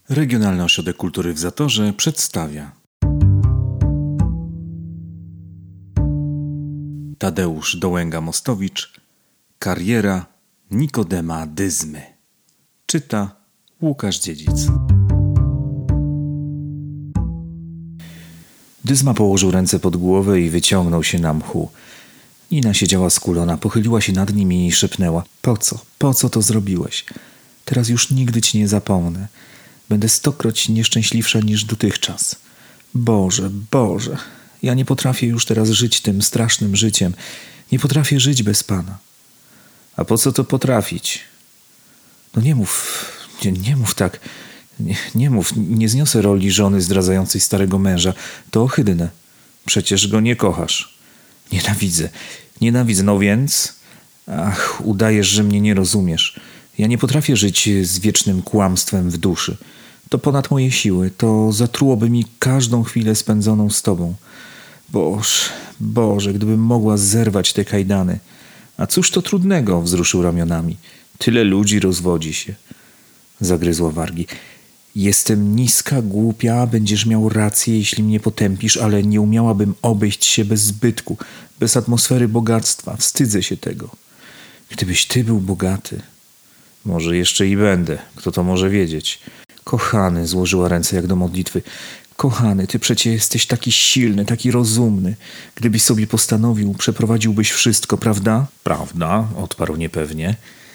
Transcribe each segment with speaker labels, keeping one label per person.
Speaker 1: Regionalny Ośrodek Kultury w Zatorze przedstawia Tadeusz Dołęga-Mostowicz. Kariera Nikodema Dyzmy. Czyta Łukasz Dziedzic. Dyzma położył ręce pod głowę i wyciągnął się na mchu. Nina siedziała skulona, pochyliła się nad nim i szepnęła: Po co to zrobiłeś? Teraz już nigdy ci nie zapomnę. Będę 100-kroć nieszczęśliwsza niż dotychczas. Boże, ja nie potrafię już teraz żyć tym strasznym życiem. Nie potrafię żyć bez Pana. A po co to potrafić? No nie mów tak. Nie mów, nie zniosę roli żony zdradzającej starego męża. To ohydne. Przecież go nie kochasz. Nienawidzę, no więc... Ach, udajesz, że mnie nie rozumiesz. Ja nie potrafię żyć z wiecznym kłamstwem w duszy. To ponad moje siły. To zatrułoby mi każdą chwilę spędzoną z Tobą. Boże, gdybym mogła zerwać te kajdany. A cóż to trudnego? Wzruszył ramionami. Tyle ludzi rozwodzi się. Zagryzła wargi. Jestem niska, głupia, będziesz miał rację, jeśli mnie potępisz, ale nie umiałabym obejść się bez zbytku, bez atmosfery bogactwa. Wstydzę się tego. Gdybyś Ty był bogaty. Może jeszcze i będę. Kto to może wiedzieć? Kochany, złożyła ręce jak do modlitwy. Kochany, Ty przecie jesteś taki silny, taki rozumny. Gdybyś sobie postanowił, przeprowadziłbyś wszystko, prawda? Prawda, odparł niepewnie.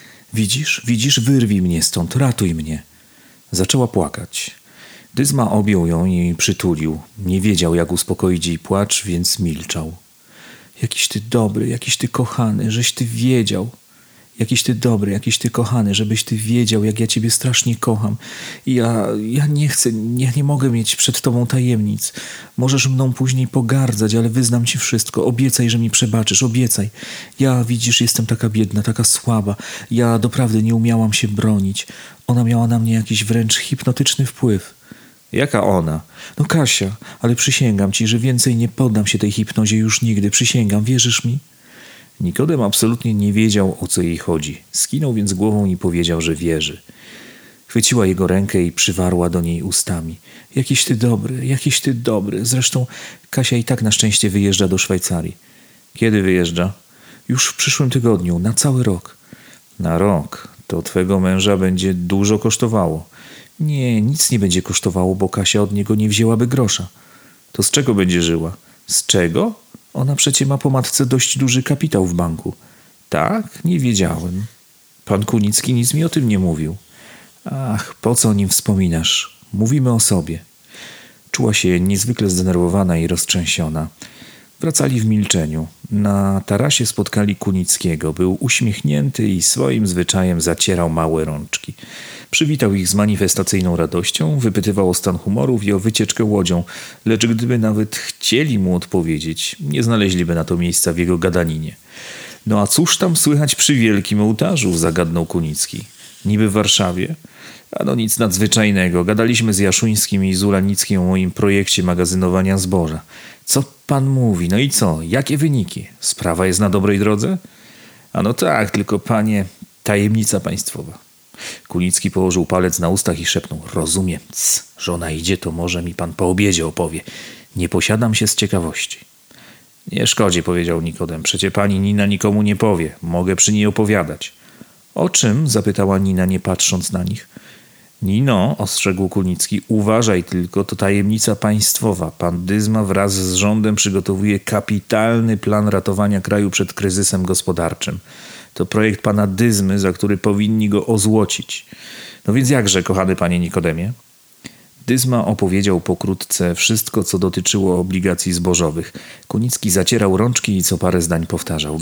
Speaker 1: Widzisz, wyrwij mnie stąd, ratuj mnie. Zaczęła płakać. Dyzma objął ją i przytulił. Nie wiedział, jak uspokoić jej płacz, więc milczał. Jakiś Ty dobry, jakiś Ty kochany, żeś Ty wiedział. Jakiś Ty dobry, jakiś Ty kochany, żebyś Ty wiedział, jak ja Ciebie strasznie kocham. Ja nie chcę, nie mogę mieć przed Tobą tajemnic. Możesz mną później pogardzać, ale wyznam Ci wszystko. Obiecaj, że mi przebaczysz, obiecaj. Ja, widzisz, jestem taka biedna, taka słaba. Ja doprawdy nie umiałam się bronić. Ona miała na mnie jakiś wręcz hipnotyczny wpływ. Jaka ona? No Kasia, ale przysięgam Ci, że więcej nie poddam się tej hipnozie już nigdy. Przysięgam, wierzysz mi? Nikodem absolutnie nie wiedział, o co jej chodzi. Skinął więc głową i powiedział, że wierzy. Chwyciła jego rękę i przywarła do niej ustami. Jakiś Ty dobry. Zresztą Kasia i tak na szczęście wyjeżdża do Szwajcarii. Kiedy wyjeżdża? Już w przyszłym tygodniu, na cały rok. Na rok? To twego męża będzie dużo kosztowało. Nie, nic nie będzie kosztowało, bo Kasia od niego nie wzięłaby grosza. To z czego będzie żyła? Z czego? Ona przecie ma po matce dość duży kapitał w banku. Tak? Nie wiedziałem. Pan Kunicki nic mi o tym nie mówił. Ach, po co o nim wspominasz? Mówimy o sobie. Czuła się niezwykle zdenerwowana i roztrzęsiona. Wracali w milczeniu. Na tarasie spotkali Kunickiego. Był uśmiechnięty i swoim zwyczajem zacierał małe rączki. Przywitał ich z manifestacyjną radością, wypytywał o stan humorów i o wycieczkę łodzią, lecz gdyby nawet chcieli mu odpowiedzieć, nie znaleźliby na to miejsca w jego gadaninie. No a cóż tam słychać przy wielkim ołtarzu? Zagadnął Kunicki. Niby w Warszawie? Ano nic nadzwyczajnego. Gadaliśmy z Jaszuńskim i Zulanickim o moim projekcie magazynowania zboża. Co pan mówi? No i co? Jakie wyniki? Sprawa jest na dobrej drodze? Ano tak, tylko panie, tajemnica państwowa. Kunicki położył palec na ustach i szepnął: rozumiem, żona idzie, to może mi pan po obiedzie opowie. Nie posiadam się z ciekawości. Nie szkodzi, powiedział Nikodem. Przecie pani Nina nikomu nie powie. Mogę przy niej opowiadać. O czym? Zapytała Nina, nie patrząc na nich. Nino, ostrzegł Kunicki, uważaj tylko, to tajemnica państwowa. Pan Dyzma wraz z rządem przygotowuje kapitalny plan ratowania kraju przed kryzysem gospodarczym. To projekt pana Dyzmy, za który powinni go ozłocić. No więc jakże, kochany panie Nikodemie? Dyzma opowiedział pokrótce wszystko, co dotyczyło obligacji zbożowych. Kunicki zacierał rączki i co parę zdań powtarzał.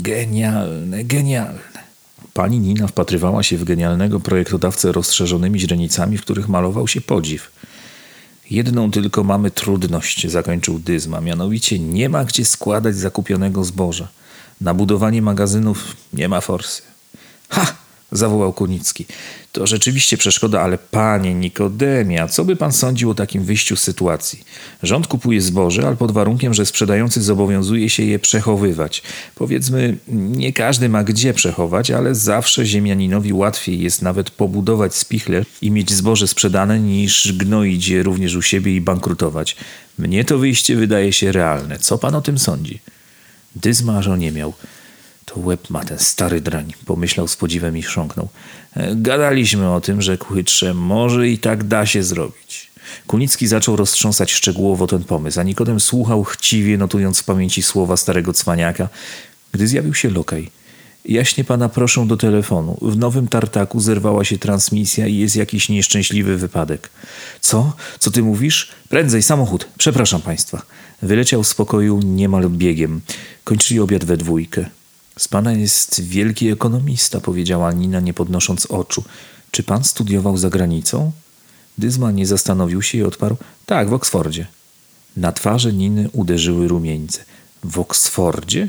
Speaker 1: Genialne. Pani Nina wpatrywała się w genialnego projektodawcę rozszerzonymi źrenicami, w których malował się podziw. Jedną tylko mamy trudność, zakończył Dyzma, mianowicie nie ma gdzie składać zakupionego zboża. Na budowanie magazynów nie ma forsy. Ha! zawołał Kunicki. To rzeczywiście przeszkoda, ale panie Nikodemie, a co by pan sądził o takim wyjściu z sytuacji? Rząd kupuje zboże, ale pod warunkiem, że sprzedający zobowiązuje się je przechowywać. Powiedzmy, nie każdy ma gdzie przechować, ale zawsze ziemianinowi łatwiej jest nawet pobudować spichlerz i mieć zboże sprzedane, niż gnoić je również u siebie i bankrutować. Mnie to wyjście wydaje się realne. Co pan o tym sądzi? Dyzma aż oniemiał. To łeb ma ten stary drań, pomyślał z podziwem i chrząknął. Gadaliśmy o tym, rzekł chytrze, może i tak da się zrobić. Kunicki zaczął roztrząsać szczegółowo ten pomysł, a Nikodem słuchał chciwie, notując w pamięci słowa starego cwaniaka, gdy zjawił się lokaj. Jaśnie pana proszę do telefonu. W Nowym Tartaku zerwała się transmisja i jest jakiś nieszczęśliwy wypadek. Co? Co ty mówisz? Prędzej, samochód. Przepraszam państwa. Wyleciał z pokoju niemal biegiem. Kończyli obiad we dwójkę. Z pana jest wielki ekonomista, powiedziała Nina, nie podnosząc oczu. Czy pan studiował za granicą? Dyzma nie zastanowił się i odparł. Tak, w Oksfordzie. Na twarzy Niny uderzyły rumieńce. W Oksfordzie?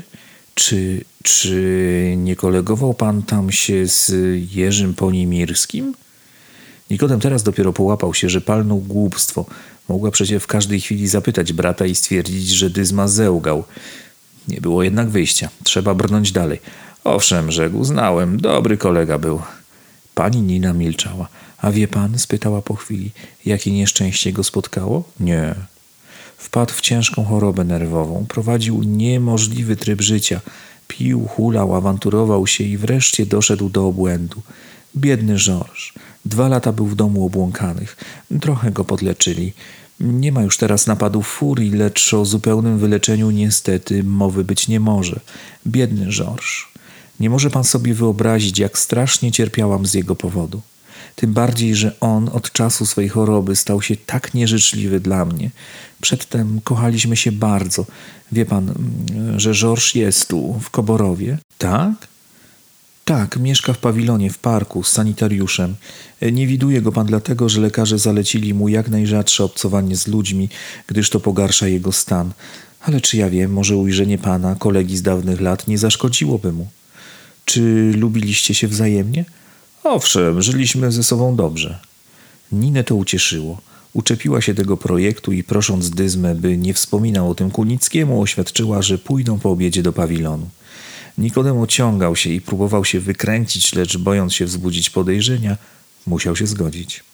Speaker 1: Czy nie kolegował pan tam się z Jerzym Ponimirskim? Nikodem teraz dopiero połapał się, że palnął głupstwo. Mogła przecież w każdej chwili zapytać brata i stwierdzić, że Dyzma zełgał. Nie było jednak wyjścia. Trzeba brnąć dalej. Owszem, rzekł, znałem. Dobry kolega był. Pani Nina milczała. A wie pan? Spytała po chwili. Jakie nieszczęście go spotkało? Nie. Wpadł w ciężką chorobę nerwową. Prowadził niemożliwy tryb życia. Pił, hulał, awanturował się i wreszcie doszedł do obłędu. Biedny Georges. 2 lata był w domu obłąkanych. Trochę go podleczyli. Nie ma już teraz napadów furii, lecz o zupełnym wyleczeniu niestety mowy być nie może. Biedny Georges. Nie może pan sobie wyobrazić, jak strasznie cierpiałam z jego powodu. Tym bardziej, że on od czasu swej choroby stał się tak nieżyczliwy dla mnie. Przedtem kochaliśmy się bardzo. Wie pan, że Georges jest tu, w Koborowie? Tak? Tak, mieszka w pawilonie, w parku, z sanitariuszem. Nie widuje go pan dlatego, że lekarze zalecili mu jak najrzadsze obcowanie z ludźmi, gdyż to pogarsza jego stan. Ale czy ja wiem, może ujrzenie pana, kolegi z dawnych lat, nie zaszkodziłoby mu. Czy lubiliście się wzajemnie? Owszem, żyliśmy ze sobą dobrze. Ninę to ucieszyło. Uczepiła się tego projektu i prosząc Dyzmę, by nie wspominał o tym Kunickiemu, oświadczyła, że pójdą po obiedzie do pawilonu. Nikodem ociągał się i próbował się wykręcić, lecz bojąc się wzbudzić podejrzenia, musiał się zgodzić.